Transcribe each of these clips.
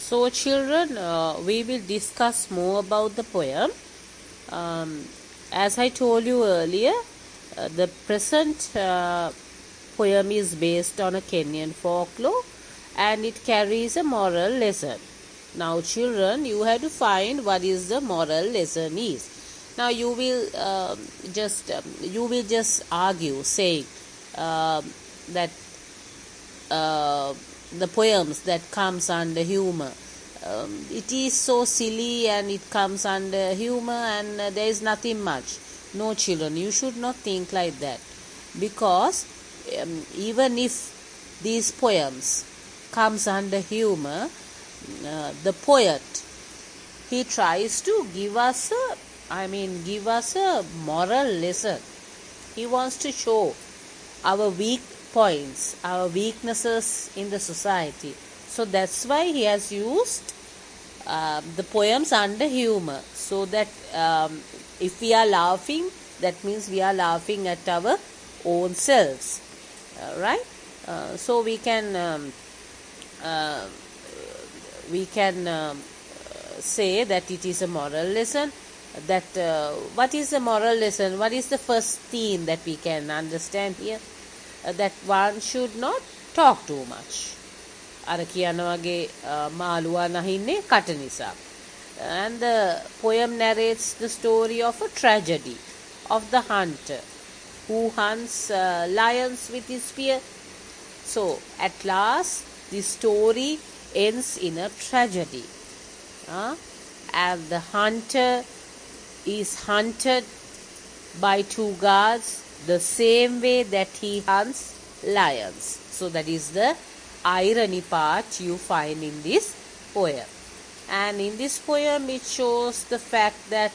So children, we will discuss more about the poem. As I told you earlier, the present poem is based on a Kenyan folklore and it carries a moral lesson. Now children, you have to find what is the moral lesson is. Now you will just argue saying that the poems that comes under humor, it is so silly and it comes under humor and there is nothing much. No children, you should not think like that, because even if these poems comes under humor, the poet, he tries to give us a moral lesson. He wants to show our weak points, our weaknesses in the society. So that's why he has used the poems under humor, so that if we are laughing, that means we are laughing at our own selves, right? So we can say that it is a moral lesson. That what is the moral lesson? What is the first theme that we can understand here? That one should not talk too much. අර කියන වගේ මාළුවා නහින්නේ කට නිසා. And the poem narrates the story of a tragedy of the hunter who hunts lions with his spear. So at last the story ends in a tragedy, and the hunter is hunted by two guards the same way that he hunts lions. So that is the irony part you find in this poem. And in this poem it shows the fact that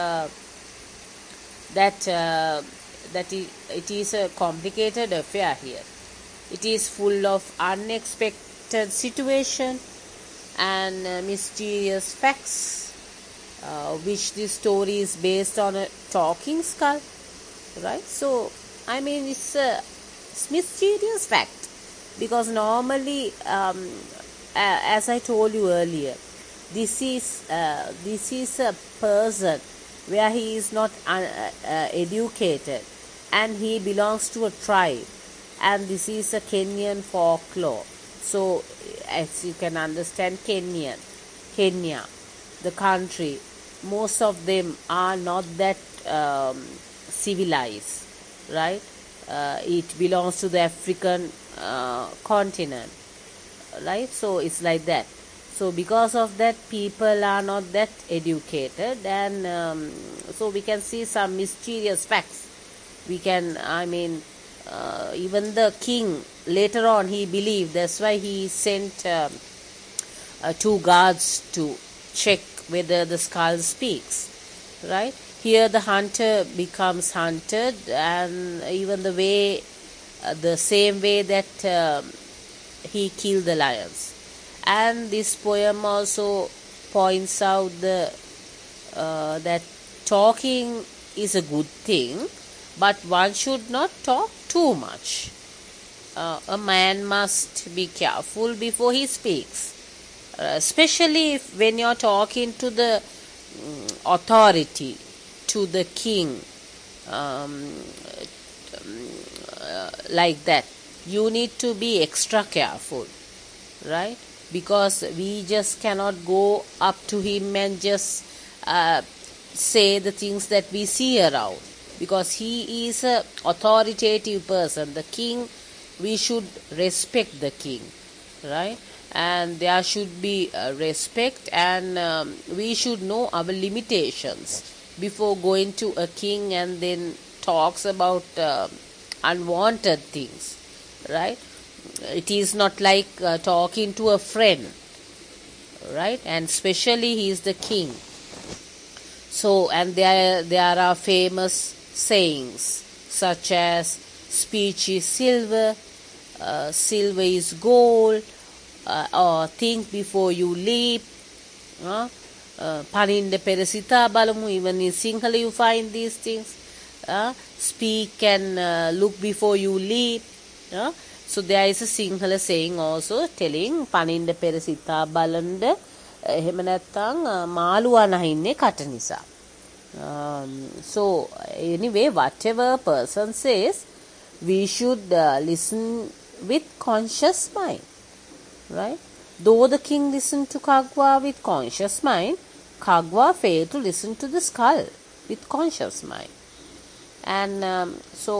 it is a complicated affair here. It is full of unexpected situation and mysterious facts, which this story is based on a talking skull, right? So it's a mysterious fact, because normally, as I told you earlier, this is a person where he is not educated and he belongs to a tribe, and this is a Kenyan folklore. So as you can understand, Kenya, the country, most of them are not that civilized, right? It belongs to the African continent, right? So it's like that. So because of that, people are not that educated, and so we can see some mysterious facts. We can, even the king later on, he believed, that's why he sent two guards to check whether the skull speaks, right? Here the hunter becomes hunted, and even the same way that he killed the lions. And this poem also points out that talking is a good thing, but one should not talk too much. A man must be careful before he speaks, especially when you're talking to the authority, to the king, like that. You need to be extra careful, right? Because we just cannot go up to him and just say the things that we see around, because he is an authoritative person. The king, we should respect the king, right? And there should be respect, and we should know our limitations before going to a king and then talks about unwanted things, right? It is not like talking to a friend, right? And especially he is the king. So, and there are famous sayings such as speech is silver, silver is gold, or think before you leap, paninda peresita balamu. Even in Sinhala you find these things. Speak and look before you leap. So there is a Sinhala saying also telling paninda pera sitha balanda එහෙම නැත්නම් මාළුවා නැහින්නේ කට නිසා. So anyway, whatever person says, we should listen with conscious mind, right? Though the king listened to Kagwa with conscious mind, Kagwa failed to listen to the skull with conscious mind. And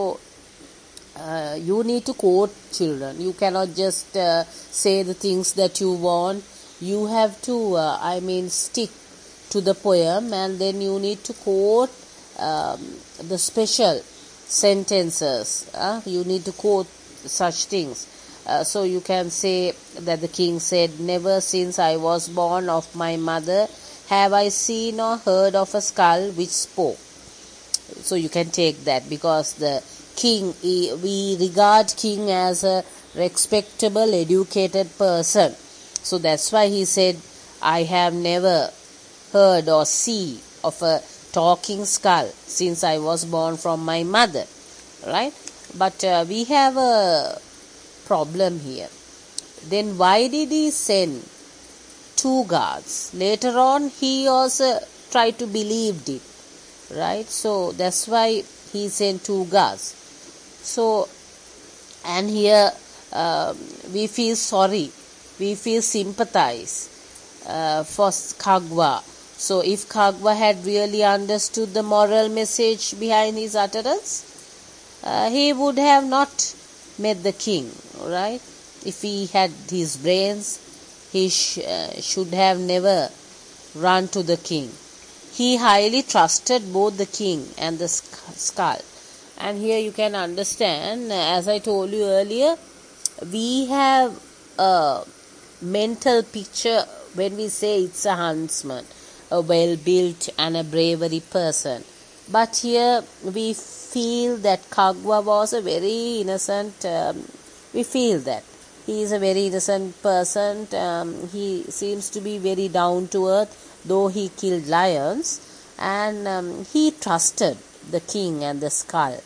you need to quote children. You cannot just say the things that you want. You have to, stick to the poem, and then you need to quote the special sentences. You need to quote such things. So you can say that the king said, "Never since I was born of my mother have I seen or heard of a skull which spoke." So you can take that, because the king, we regard king as a respectable, educated person. So that's why he said, "I have never heard or see of a talking skull since I was born from my mother," right? But we have a problem here. Then why did he send 2 guards? Later on he also tried to believe it, right? So that's why he sent 2 guards. So, and here we feel sorry, we feel sympathize for Kagwa. So if Kagwa had really understood the moral message behind his utterance, he would have not met the king, right? If he had his brains, he should have never run to the king. He highly trusted both the king and the skull. And here you can understand, as I told you earlier, we have a mental picture when we say it's a huntsman, a well-built and a bravery person. But here we feel that Kagwa was a very innocent, we feel that he is a very innocent person. He seems to be very down to earth, though he killed lions, and he trusted the king and the skull,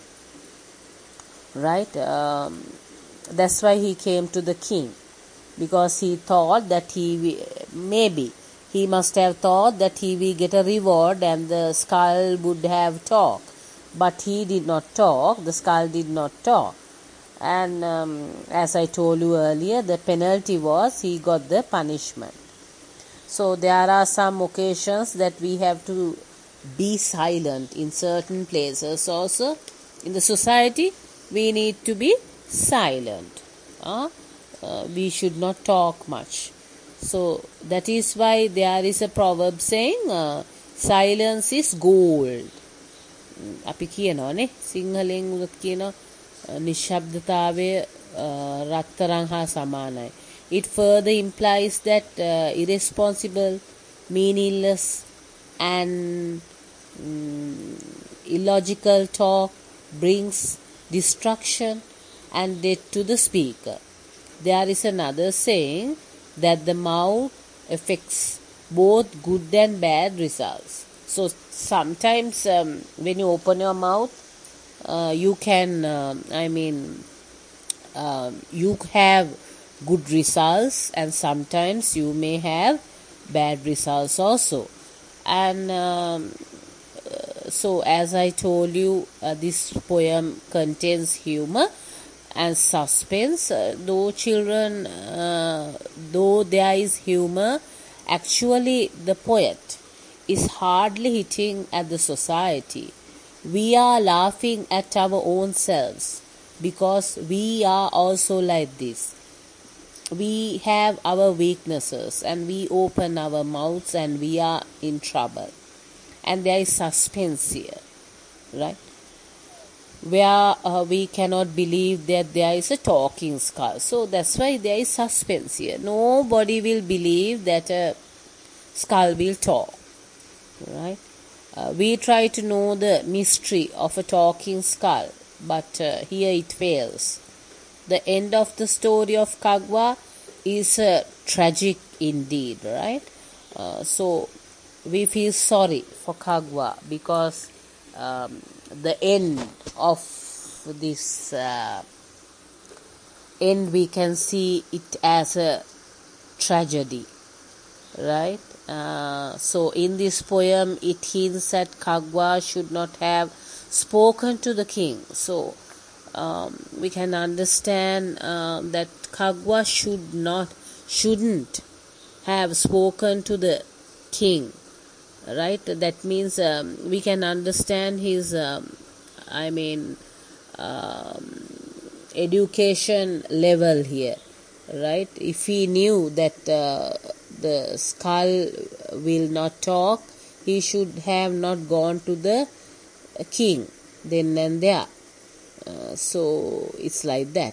right? That's why he came to the king, because he thought that he must have thought that he will get a reward and the skull would have talked. But he did not talk, the skull did not talk. And as I told you earlier, the penalty was he got the punishment. So there are some occasions that we have to be silent in certain places also. In the society, we need to be silent. We should not talk much. So that is why there is a proverb saying, silence is gold. අපි කියනවානේ සිංහලෙන් උනත් කියනවා නිශ්ශබ්දතාවය රත්තරන් හා සමානයි. It further implies that irresponsible, meaningless and illogical talk brings destruction and death to the speaker. There is another saying that the mouth affects both good and bad results. So sometimes when you open your mouth, you can, you have good results, and sometimes you may have bad results also. And so as I told you, this poem contains humor and suspense. Though there is humor, actually the poet is hardly hitting at the society. We are laughing at our own selves, because we are also like this. We have our weaknesses and we open our mouths and we are in trouble. And there is suspense here, right? Where we cannot believe that there is a talking skull. So that's why there is suspense here. Nobody will believe that a skull will talk, right? We try to know the mystery of a talking skull, but here it fails. The end of the story of Kagwa is tragic indeed, right? So we feel sorry for Kagwa, because the end of this end we can see it as a tragedy, right? So in this poem it hints that Kagwa should not have spoken to the king. So we can understand that Kagwa shouldn't have spoken to the king, right? That means we can understand his education level here, right? If he knew that the skull will not talk, he should have not gone to the king then and there. So it's like that.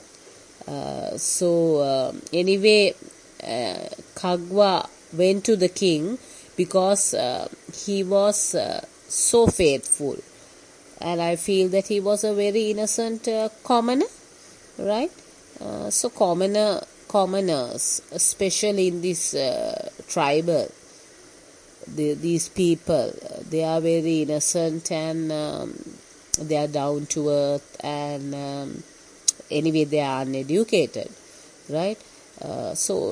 Anyway, Kagwa went to the king because he was so faithful, and I feel that he was a very innocent commoner, right? So commoners, especially in this tribal, these people, they are very innocent, and they are down to earth, and anyway they are uneducated, right? So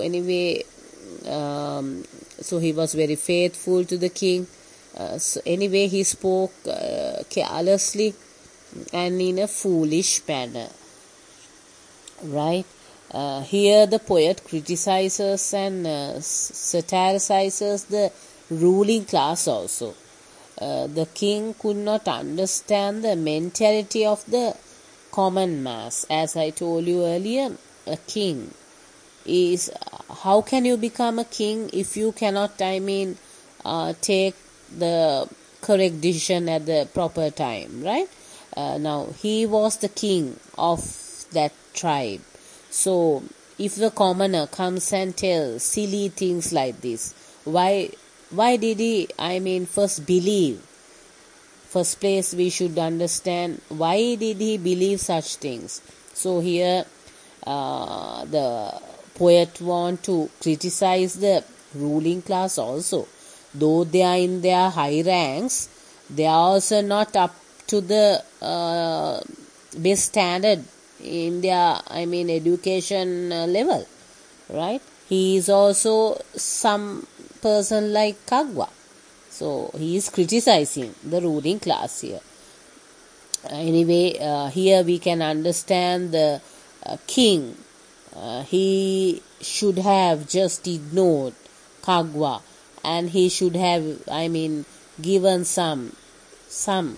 he was very faithful to the king. So anyway, he spoke carelessly and in a foolish manner, right? Here the poet criticizes and satirizes the ruling class also. The king could not understand the mentality of the common mass. As I told you earlier, a king is, how can you become a king if you cannot, take the correct decision at the proper time, right? Now, he was the king of that tribe. So, if the commoner comes and tells silly things like this, why did he, first believe? First place, we should understand why did he believe such things. So here, the poet want to criticize the ruling class also. Though they are in their high ranks, they are also not up to the best standard in their, education level, right? He is also some person like Kagwa. So he is criticizing the ruling class here. Anyway, here we can understand the king. He should have just ignored Kagwa, and he should have, given something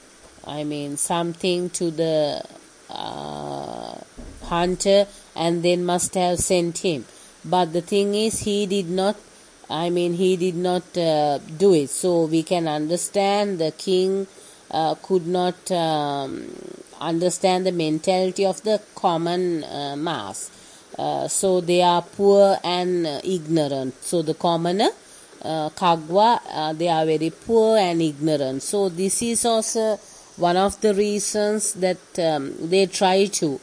to the hunter, and then must have sent him. But the thing is, he did not do it. So we can understand the king could not understand the mentality of the common mass. So they are poor and ignorant. So the commoner, Kagwa, they are very poor and ignorant. So this is also one of the reasons that they try to,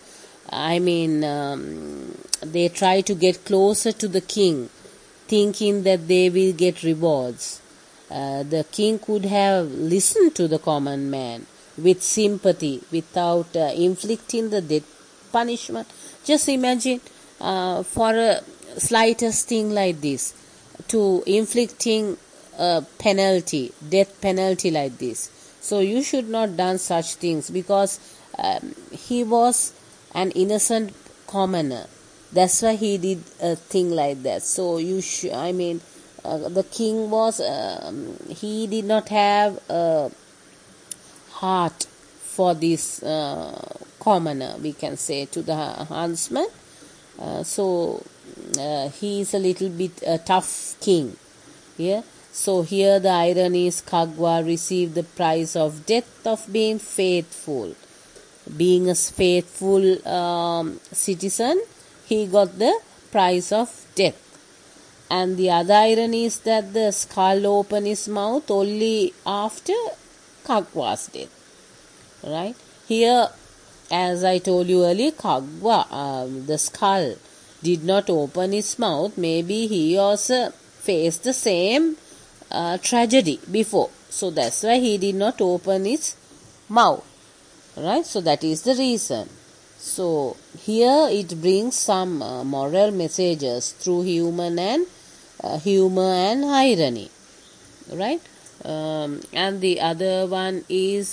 they try to get closer to the king, thinking that they will get rewards. The king could have listened to the common man with sympathy without inflicting the death punishment. Just imagine, for a slightest thing like this, to inflicting a penalty, death penalty like this. So you should not done such things, because he was an innocent commoner. That's why he did a thing like that. So the king was, he did not have a heart for this commoner, we can say, to the huntsman. So he is a little bit a tough king. Yeah. So here the irony is, Kagwa received the price of death of being faithful. Being a faithful citizen, he got the price of death. And the other irony is that the skull opened his mouth only after Kagwa's death. Right? Here, as I told you earlier, Kagwa, the skull, did not open his mouth. Maybe he also faced the same tragedy before. So that's why he did not open his mouth. Right? So that is the reason. So here it brings some moral messages through humor and irony, right? And the other one is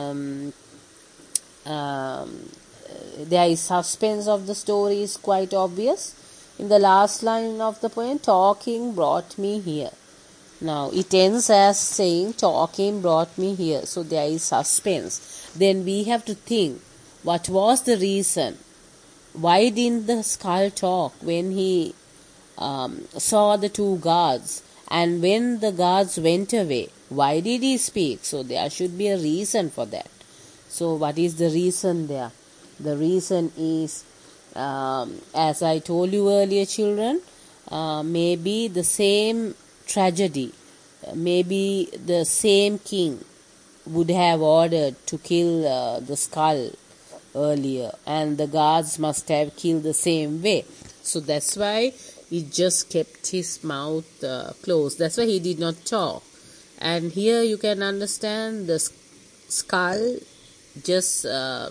there is suspense of the story is quite obvious. In the last line of the poem, talking brought me here. Now it ends as saying talking brought me here. So there is suspense. Then we have to think, what was the reason? Why didn't the skull talk when he saw the two guards? And when the guards went away, why did he speak? So there should be a reason for that. So what is the reason there? The reason is, as I told you earlier, children, maybe the same tragedy, maybe the same king would have ordered to kill the skull earlier, and the guards must have killed the same way. So that's why he just kept his mouth closed. That's why he did not talk. And here you can understand the skull just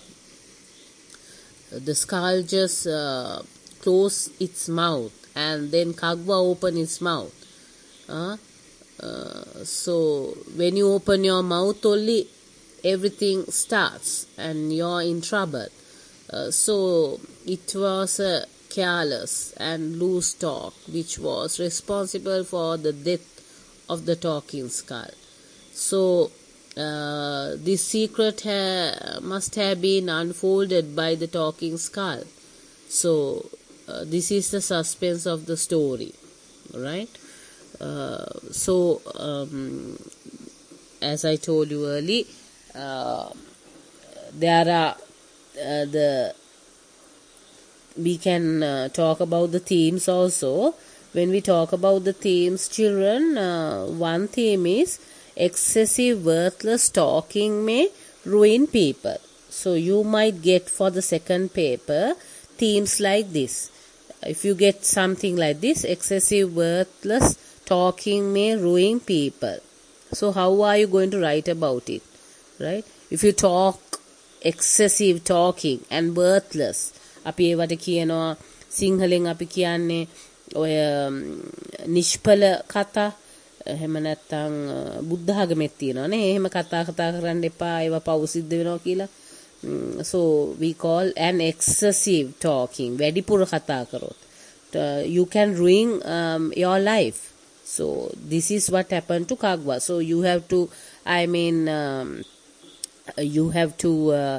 closed its mouth, and then Kagwa opened its mouth. So when you open your mouth only, everything starts and you're in trouble. So it was a careless and loose talk which was responsible for the death of the talking skull. So this secret must have been unfolded by the talking skull. So this is the suspense of the story, right? So as I told you earlier, there are we can talk about the themes also. When we talk about the themes, children, one theme is excessive worthless talking may ruin people. So you might get for the second paper themes like this. If you get something like this, excessive worthless talking may ruin people. So how are you going to write about it, right? If you talk excessive talking and worthless, අපි ඒවට කියනවා සිංහලෙන් අපි කියන්නේ ඔය නිෂ්ඵල කතා, එහෙම නැත්නම් බුද්ධ ආගමෙත් තියෙනවානේ එහෙම කතා කරන්න එපා, ඒවා පව් සිද්ධ වෙනවා කියලා. So we call an excessive talking, වැඩිපුර කතා කරොත් you can ruin your life. So this is what happened to Kagwa. So you have to, you have to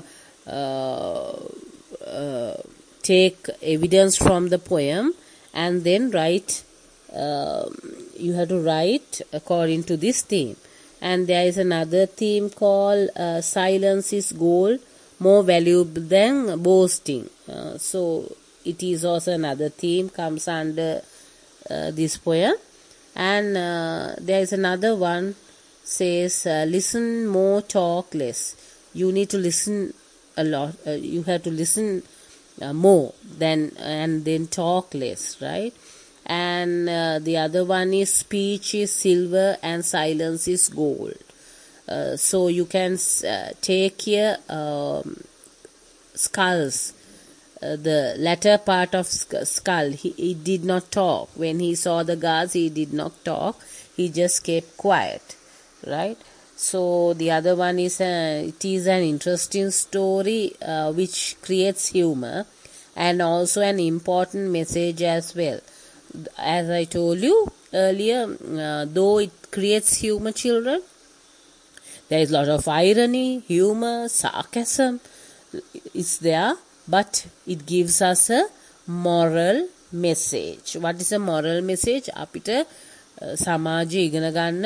take evidence from the poem and then write. You have to write according to this theme. And there is another theme called silence is gold, more valuable than boasting. So it is also another theme, comes under this poem. And there is another one, says listen more, talk less. You need to listen a lot. You have to listen more and then talk less, right? And the other one is speech is silver and silence is gold. So you can take here skulls, the latter part of skull. He did not talk. When he saw the guards, he did not talk. He just kept quiet, right? So the other one is it is an interesting story which creates humor and also an important message as well. As I told you earlier, though it creates humor, children, there is a lot of irony, humor, sarcasm is there, but it gives us a moral message. What is a moral message? අපිට සමාජය ඉගෙන ගන්න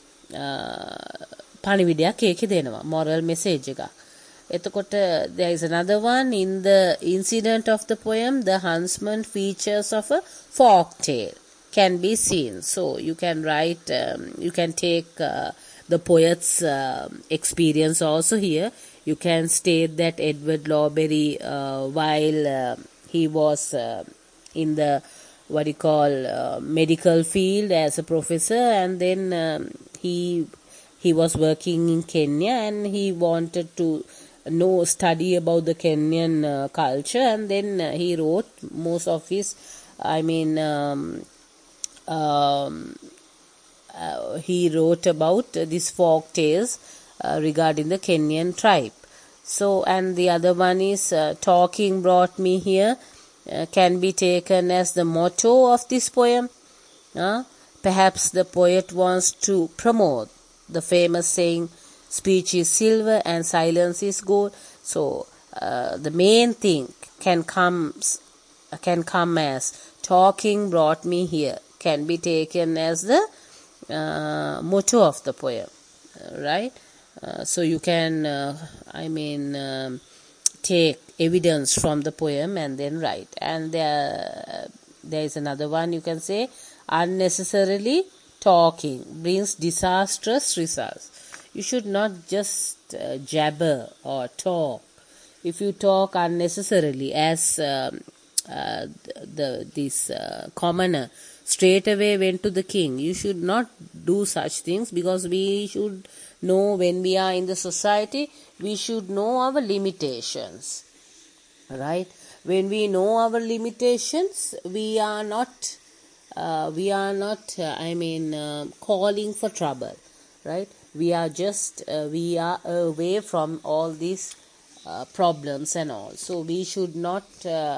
පණිවිඩයක් ඒකේ දෙනවා, moral message එකක්. එතකොට there is another one in the incident of the poem, the huntsman features of a folk tale can be seen. So you can write, you can take the poet's experience also here. You can state that Edward Lawberry, while he was in the what you call medical field as a professor, and then he was working in Kenya, and he wanted to know study about the Kenyan culture, and then he wrote most of his, I mean, he wrote about these folk tales regarding the Kenyan tribe. So, and the other one is talking brought me here, can be taken as the motto of this poem. Perhaps the poet wants to promote the famous saying, speech is silver and silence is gold. So the main thing can come as talking brought me here, can be taken as the motto of the poem, right? So you can take evidence from the poem and then write. And there is another one, you can say, unnecessarily talking brings disastrous results. You should not just jabber or talk. If you talk unnecessarily, as this commoner straight away went to the king, you should not do such things, because we should know, when we are in the society, we should know our limitations, right? When we know our limitations, we are not calling for trouble, right? We are away from all these problems and all. So we should not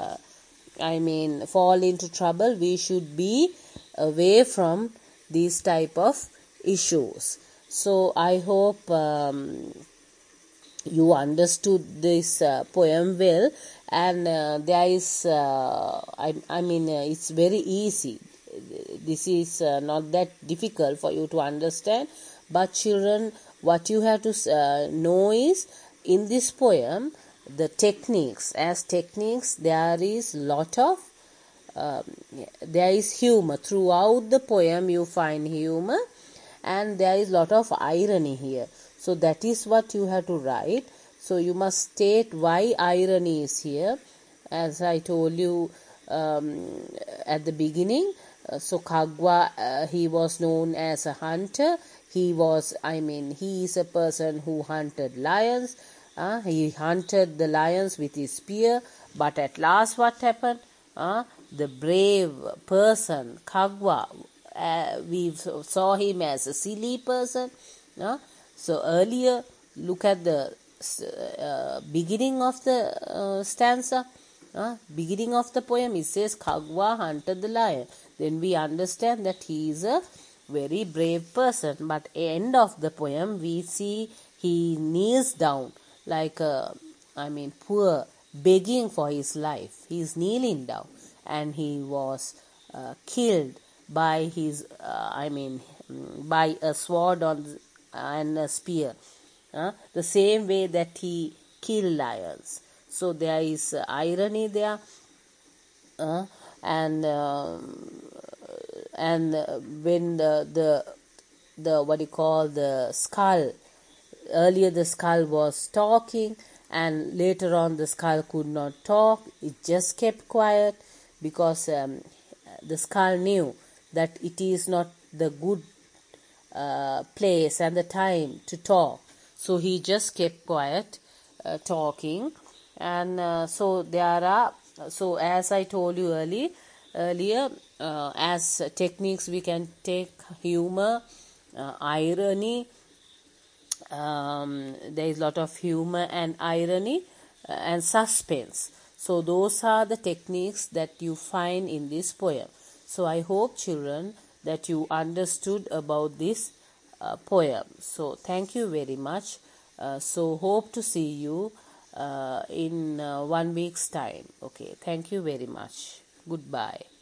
fall into trouble. We should be away from these type of issues. So I hope you understood this poem well, and there is it's very easy. This is not that difficult for you to understand, but children, what you have to know is, in this poem, the techniques, there is lot of there is humor throughout the poem. You find humor, and there is lot of irony here. So that is what you have to write. So you must state why irony is here, as I told you at the beginning. So Kagwa, he was known as a hunter. He is a person who hunted lions. He hunted the lions with his spear, but at last what happened? The brave person, Kagwa, we saw him as a silly person. So earlier, look at the beginning of the stanza. Beginning of the poem, it says Kagwa hunted the lion. Then we understand that he is a very brave person. But end of the poem, we see he kneels down like poor, begging for his life. He is kneeling down, and he was killed by his by a sword and a spear, the same way that he killed lions. So there is irony there, and when the what you call the skull, earlier the skull was talking, and later on the skull could not talk. It just kept quiet, because the skull knew that it is not the good place and the time to talk. So he just kept quiet, talking. And so as I told you earlier, as techniques, we can take humor, irony. There is a lot of humor and irony and suspense. So those are the techniques that you find in this poem. So I hope, children, that you understood about this poem. So thank you very much. So hope to see you in 1 week's time. Okay, thank you very much. Goodbye.